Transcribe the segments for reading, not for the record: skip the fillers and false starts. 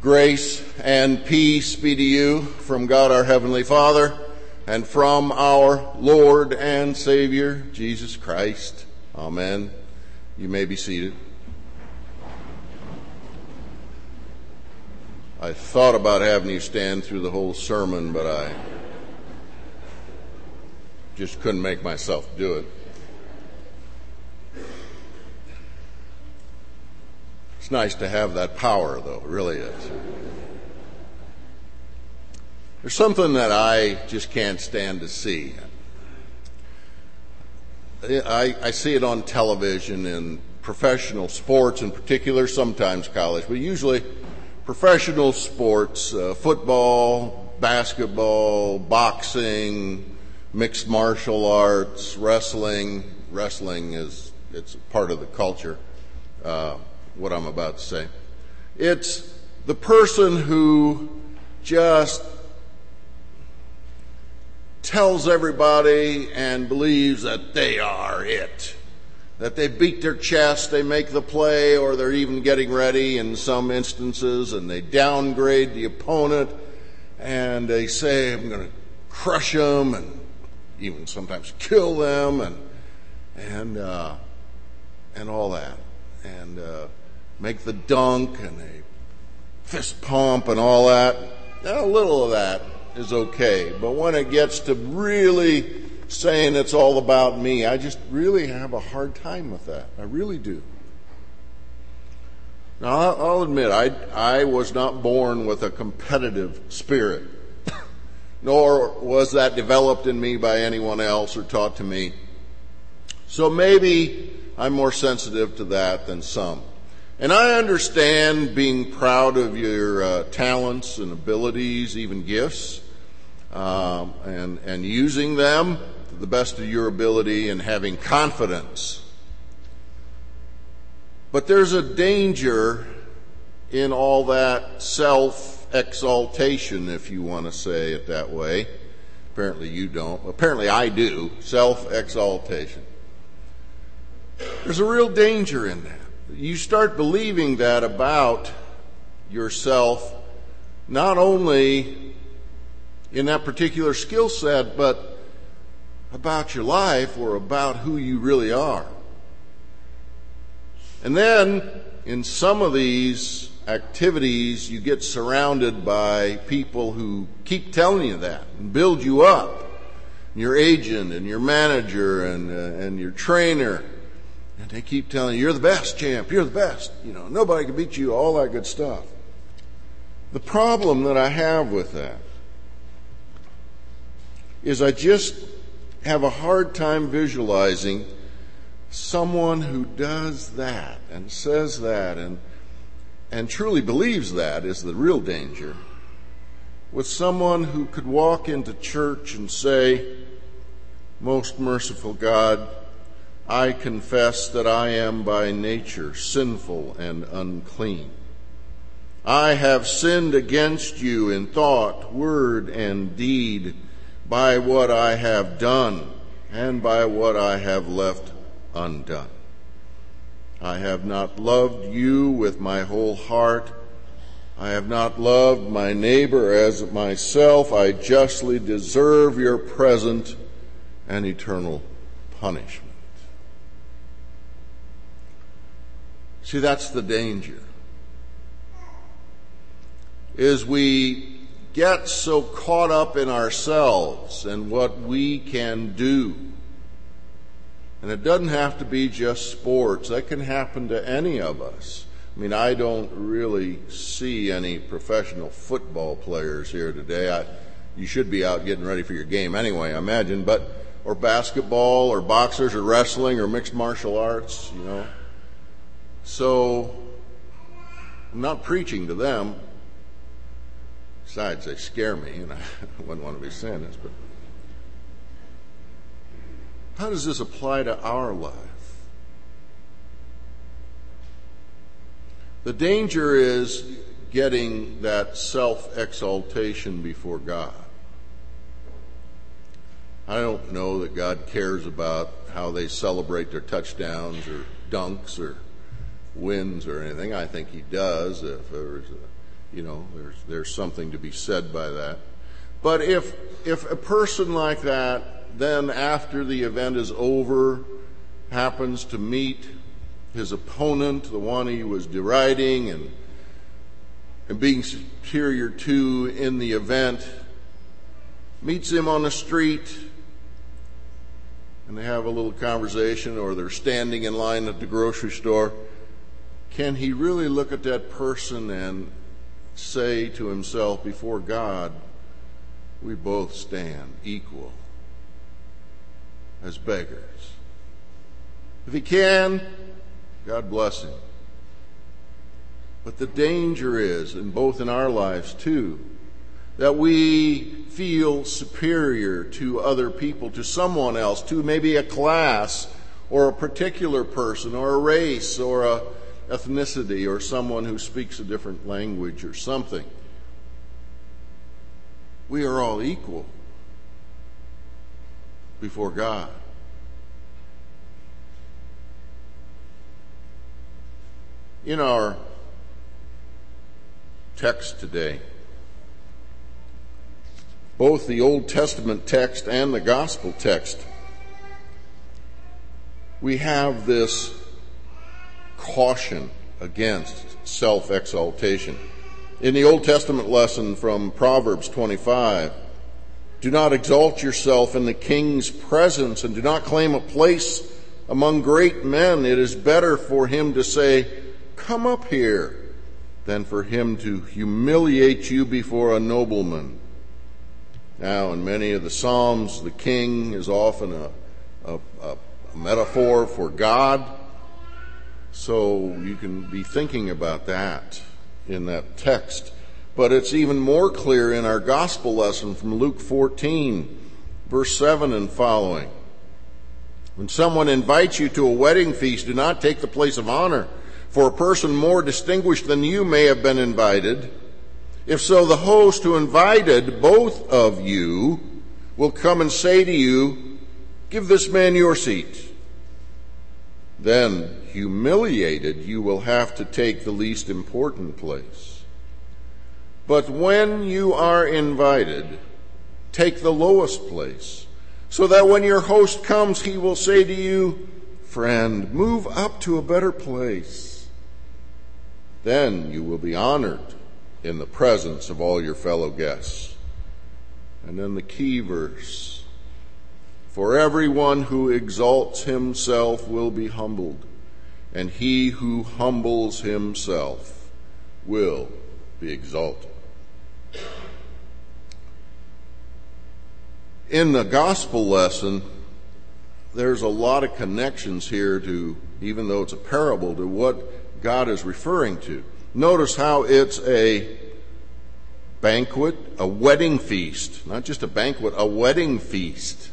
Grace and peace be to you from God our Heavenly Father and from our Lord and Savior, Jesus Christ. Amen. You may be seated. I thought about having you stand through the whole sermon, but I just couldn't make myself do it. It's nice to have that power, though. It really is. There's something that I just can't stand to see. I see it on television in professional sports in particular, sometimes college, but usually professional sports, football, basketball, boxing, mixed martial arts, wrestling. Wrestling it's part of the culture. What I'm about to say. It's the person who just tells everybody and believes that they are it. That they beat their chest, they make the play, or they're even getting ready in some instances, and they downgrade the opponent, and they say, I'm going to crush them, and even sometimes kill them, and all that. And make the dunk and a fist pump and all that. A little of that is okay. But when it gets to really saying it's all about me, I just really have a hard time with that. I really do. Now, I'll admit, I was not born with a competitive spirit, nor was that developed in me by anyone else or taught to me. So maybe I'm more sensitive to that than some. And I understand being proud of your talents and abilities, even gifts, and using them to the best of your ability and having confidence. But there's a danger in all that self-exaltation, if you want to say it that way. Apparently you don't. Apparently I do. Self-exaltation. There's a real danger in that. You start believing that about yourself, not only in that particular skill set, but about your life or about who you really are. And then, in some of these activities, you get surrounded by people who keep telling you that and build you up. Your agent and your manager and your trainer. And they keep telling you, you're the best, champ, you're the best. Nobody can beat you, all that good stuff. The problem that I have with that is I just have a hard time visualizing someone who does that and says that and truly believes that is the real danger, with someone who could walk into church and say, most merciful God, I confess that I am by nature sinful and unclean. I have sinned against you in thought, word, and deed by what I have done and by what I have left undone. I have not loved you with my whole heart. I have not loved my neighbor as myself. I justly deserve your present and eternal punishment. See, that's the danger. Is we get so caught up in ourselves and what we can do. And it doesn't have to be just sports. That can happen to any of us. I mean, I don't really see any professional football players here today. You should be out getting ready for your game anyway, I imagine. Or basketball, or boxers, or wrestling, or mixed martial arts, So, I'm not preaching to them. Besides, they scare me, and I wouldn't want to be saying this, but how does this apply to our life? The danger is getting that self-exaltation before God. I don't know that God cares about how they celebrate their touchdowns or dunks or wins or anything. I think he does. If there was There's something to be said by that. But if a person like that, then after the event is over, happens to meet his opponent, the one he was deriding and being superior to in the event, meets him on the street, and they have a little conversation, or they're standing in line at the grocery store, can he really look at that person and say to himself, before God, we both stand equal as beggars? If he can, God bless him. But the danger is, and both in our lives too, that we feel superior to other people, to someone else, to maybe a class or a particular person or a race or a ethnicity or someone who speaks a different language or something. We are all equal before God. In our text today, both the Old Testament text and the Gospel text, we have this caution against self-exaltation. In the Old Testament lesson from Proverbs 25, do not exalt yourself in the king's presence, and do not claim a place among great men. It is better for him to say, come up here, than for him to humiliate you before a nobleman. Now, in many of the Psalms, the king is often a metaphor for God. So you can be thinking about that in that text. But it's even more clear in our gospel lesson from Luke 14, verse 7 and following. When someone invites you to a wedding feast, do not take the place of honor, for a person more distinguished than you may have been invited. If so, the host who invited both of you will come and say to you, give this man your seat. Then, humiliated, you will have to take the least important place. But when you are invited, take the lowest place, so that when your host comes, he will say to you, friend, move up to a better place. Then you will be honored in the presence of all your fellow guests. And then the key verse, for everyone who exalts himself will be humbled, and he who humbles himself will be exalted. In the gospel lesson, there's a lot of connections here to, even though it's a parable, to what God is referring to. Notice how it's a banquet, a wedding feast, not just a banquet, a wedding feast.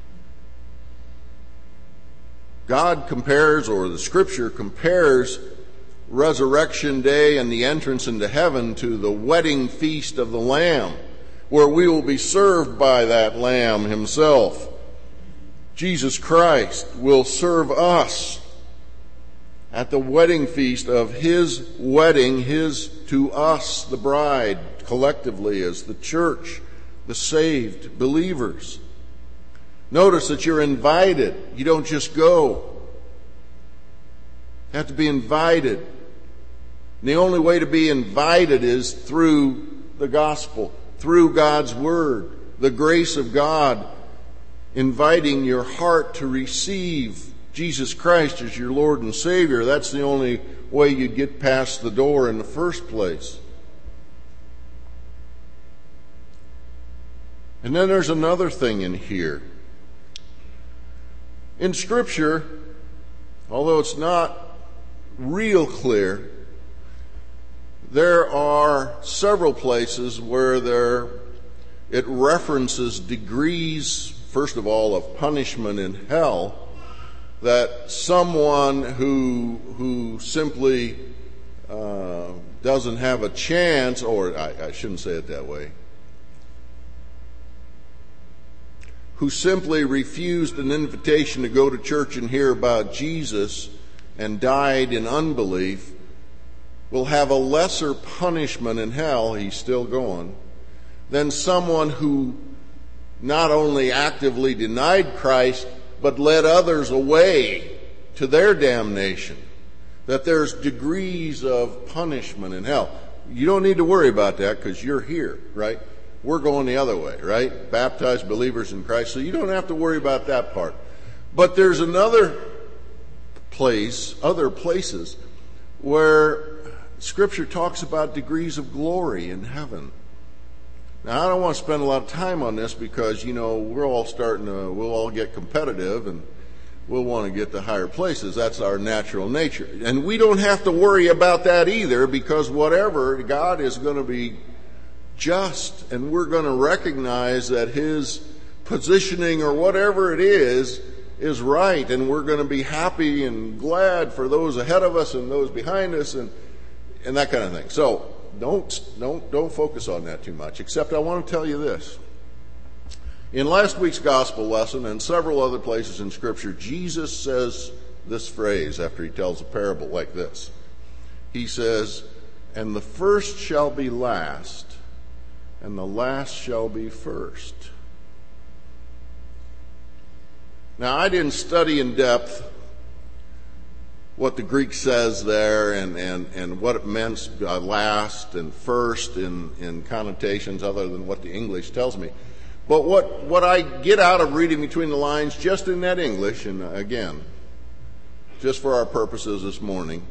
God compares, or the Scripture compares, Resurrection Day and the entrance into heaven to the wedding feast of the Lamb, where we will be served by that Lamb himself. Jesus Christ will serve us at the wedding feast of his wedding, his to us, the bride, collectively as the church, the saved believers. Notice that you're invited. You don't just go. You have to be invited. And the only way to be invited is through the gospel, through God's word, the grace of God, inviting your heart to receive Jesus Christ as your Lord and Savior. That's the only way you get past the door in the first place. And then there's another thing in here. In Scripture, although it's not real clear, there are several places where it references degrees, first of all, of punishment in hell, that someone who simply doesn't have a chance, or I shouldn't say it that way, who simply refused an invitation to go to church and hear about Jesus and died in unbelief, will have a lesser punishment in hell, he's still going, than someone who not only actively denied Christ, but led others away to their damnation. That there's degrees of punishment in hell. You don't need to worry about that because you're here, right? We're going the other way, right? Baptized believers in Christ. So you don't have to worry about that part. But there's other places where Scripture talks about degrees of glory in heaven. Now, I don't want to spend a lot of time on this because, we'll all get competitive and we'll want to get to higher places. That's our natural nature. And we don't have to worry about that either, because whatever, God is going to be just, and we're going to recognize that His positioning or whatever it is right, and we're going to be happy and glad for those ahead of us and those behind us and that kind of thing. So don't focus on that too much, except I want to tell you this. In last week's gospel lesson and several other places in Scripture, Jesus says this phrase after he tells a parable like this. He says, "And the first shall be last, and the last shall be first." Now, I didn't study in depth what the Greek says there and what it meant last and first in connotations other than what the English tells me. But what I get out of reading between the lines just in that English, and again, just for our purposes this morning,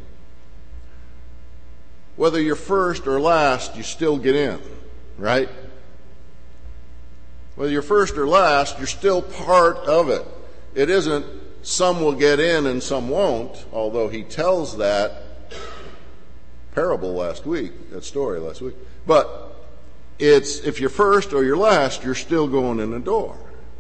whether you're first or last, you still get in, right? Whether you're first or last, you're still part of it. It isn't some will get in and some won't, although he tells that parable last week, that story last week. But it's if you're first or you're last, you're still going in the door.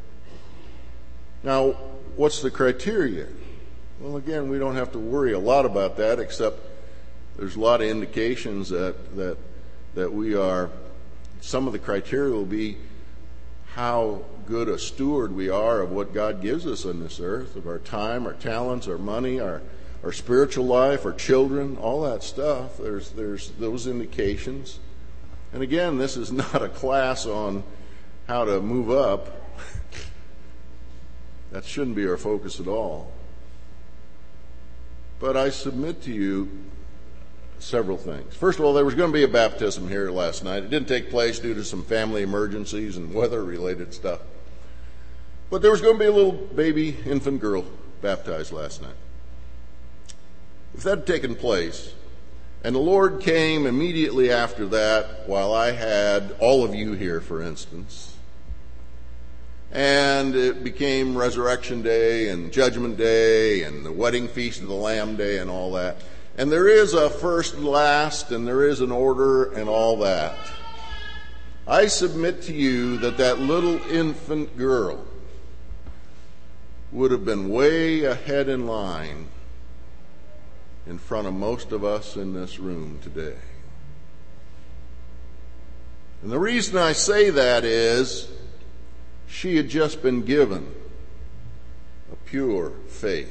Now, what's the criteria? Well, again, we don't have to worry a lot about that, except there's a lot of indications that we are, some of the criteria will be how good a steward we are of what God gives us on this earth, of our time, our talents, our money, our spiritual life, our children, all that stuff. There's those indications. And again, this is not a class on how to move up. That shouldn't be our focus at all. But I submit to you several things. First of all, there was going to be a baptism here last night. It didn't take place due to some family emergencies and weather-related stuff. But there was going to be a little baby infant girl baptized last night. If that had taken place, and the Lord came immediately after that, while I had all of you here, for instance, and it became Resurrection Day and Judgment Day and the Wedding Feast of the Lamb Day and all that, and there is a first and last, and there is an order and all that, I submit to you that little infant girl would have been way ahead in line in front of most of us in this room today. And the reason I say that is she had just been given a pure faith.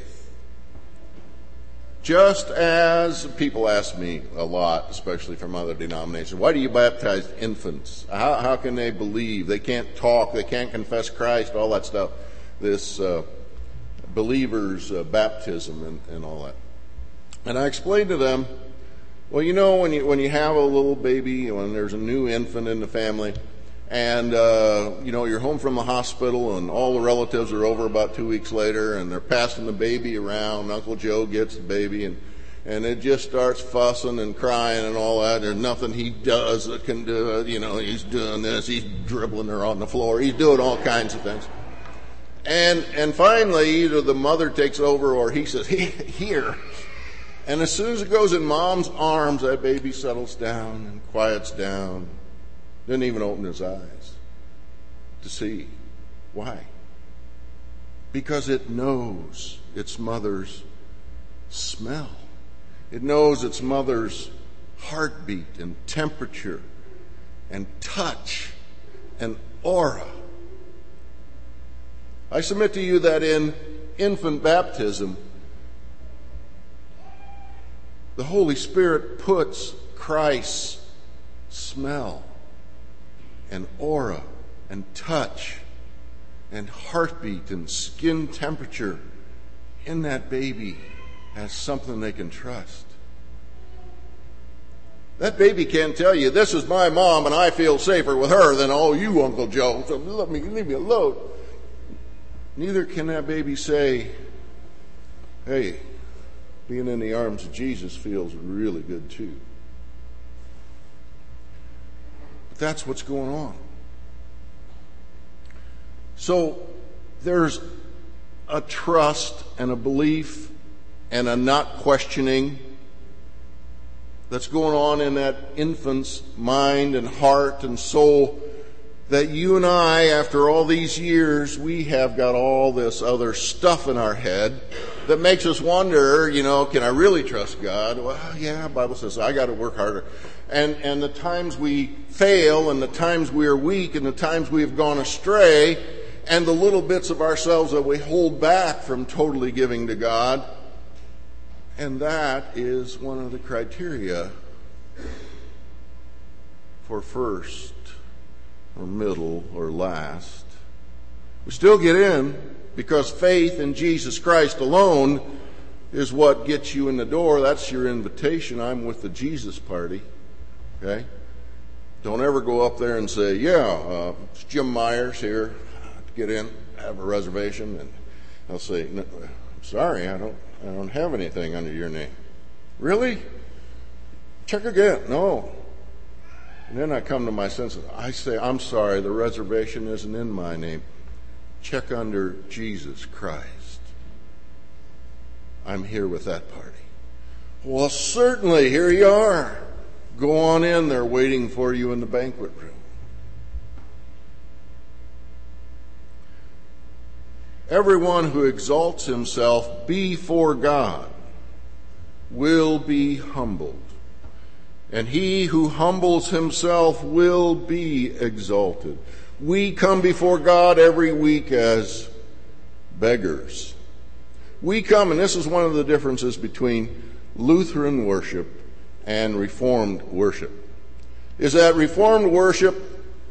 Just as people ask me a lot, especially from other denominations, why do you baptize infants? How can they believe? They can't talk, they can't confess Christ, all that stuff. This believer's baptism and all that. And I explained to them, well, when you have a little baby, when there's a new infant in the family, and you're home from the hospital, and all the relatives are over about 2 weeks later, and they're passing the baby around. Uncle Joe gets the baby, and it just starts fussing and crying and all that. There's nothing he does that can do it. He's doing this, he's dribbling her on the floor, he's doing all kinds of things. And finally, either the mother takes over or he says, here. And as soon as it goes in mom's arms, that baby settles down and quiets down. Didn't even open his eyes to see. Why? Because it knows its mother's smell. It knows its mother's heartbeat and temperature and touch and aura. I submit to you that in infant baptism, The Holy Spirit puts Christ's smell and aura and touch and heartbeat and skin temperature in that baby as something they can trust. That baby can't tell you, this is my mom and I feel safer with her than all you, Uncle Joe, so leave me alone. Neither can that baby say, hey, being in the arms of Jesus feels really good too. But that's what's going on. So there's a trust and a belief and a not questioning that's going on in that infant's mind and heart and soul that you and I, after all these years, we have got all this other stuff in our head that makes us wonder, can I really trust God? Well, yeah, the Bible says I got to work harder. And the times we fail and the times we are weak and the times we have gone astray and the little bits of ourselves that we hold back from totally giving to God. And that is one of the criteria for first or middle or last. We still get in because faith in Jesus Christ alone is what gets you in the door. That's your invitation. I'm with the Jesus party. Okay? Don't ever go up there and say, it's Jim Myers here. Get in, have a reservation. And I'll say, no, sorry, I don't have anything under your name. Really? Check again. No. And then I come to my senses. I say, I'm sorry, the reservation isn't in my name. Check under Jesus Christ. I'm here with that party. Well, certainly, here you are. Go on in. They're waiting for you in the banquet room. Everyone who exalts himself before God will be humbled, and he who humbles himself will be exalted. We come before God every week as beggars. We come, and this is one of the differences between Lutheran worship and Reformed worship, is that Reformed worship,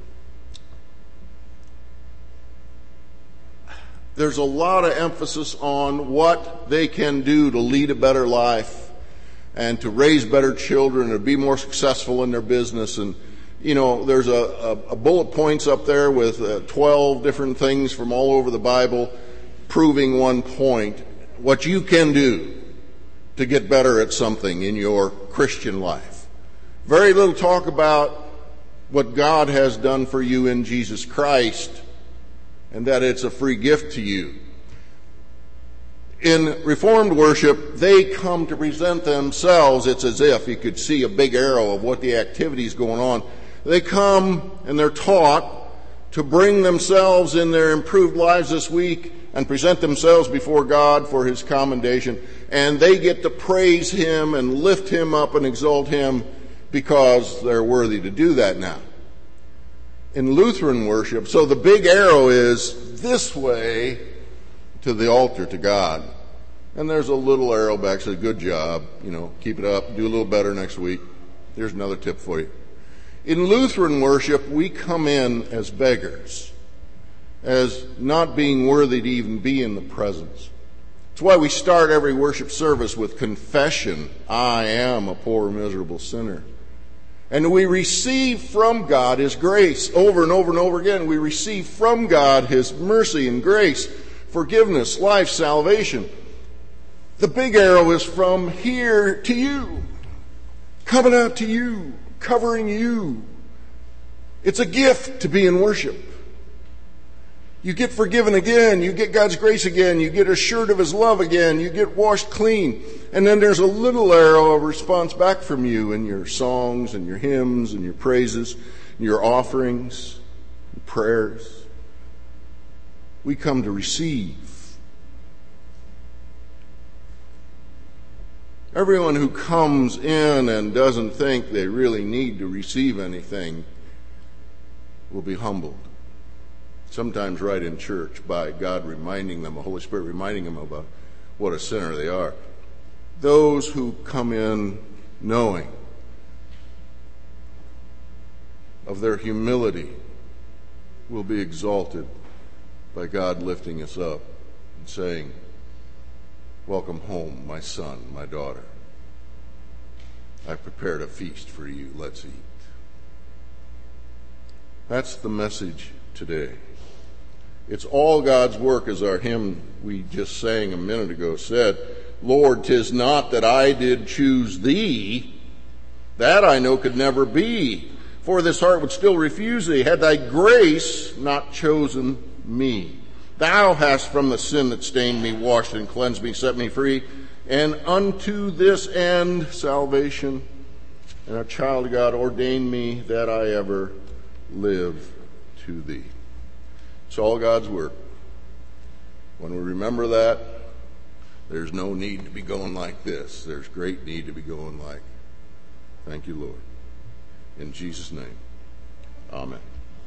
there's a lot of emphasis on what they can do to lead a better life and to raise better children and be more successful in their business. And, there's a bullet points up there with 12 different things from all over the Bible proving one point, what you can do to get better at something in your Christian life. Very little talk about what God has done for you in Jesus Christ and that it's a free gift to you. In Reformed worship, they come to present themselves. It's as if you could see a big arrow of what the activity is going on. They come and they're taught to bring themselves in their improved lives this week and present themselves before God for His commendation. And they get to praise Him and lift Him up and exalt Him because they're worthy to do that now. In Lutheran worship, so the big arrow is this way to the altar to God. And there's a little arrow back that says, good job, keep it up, do a little better next week. Here's another tip for you. In Lutheran worship, we come in as beggars, as not being worthy to even be in the presence. That's why we start every worship service with confession, I am a poor, miserable sinner. And we receive from God His grace over and over and over again. We receive from God His mercy and grace, forgiveness, life, salvation. The big arrow is from here to you, coming out to you, covering you. It's a gift to be in worship. You get forgiven again. You get God's grace again. You get assured of His love again. You get washed clean. And then there's a little arrow of response back from you in your songs and your hymns and your praises, and your offerings, and prayers. We come to receive. Everyone who comes in and doesn't think they really need to receive anything will be humbled. Sometimes right in church by God reminding them, the Holy Spirit reminding them about what a sinner they are. those who come in knowing of their humility will be exalted by God lifting us up and saying, "Welcome home, my son, my daughter. I've prepared a feast for you. Let's eat." That's the message today. It's all God's work, as our hymn we just sang a minute ago said. "Lord, 'tis not that I did choose thee, that I know could never be. For this heart would still refuse thee, had thy grace not chosen me. Thou hast from the sin that stained me washed and cleansed me, set me free. And unto this end, salvation, and a child of God ordained me that I ever live to thee." It's all God's work. When we remember that, there's no need to be going like this. There's great need to be going like, "Thank you, Lord." In Jesus' name, amen.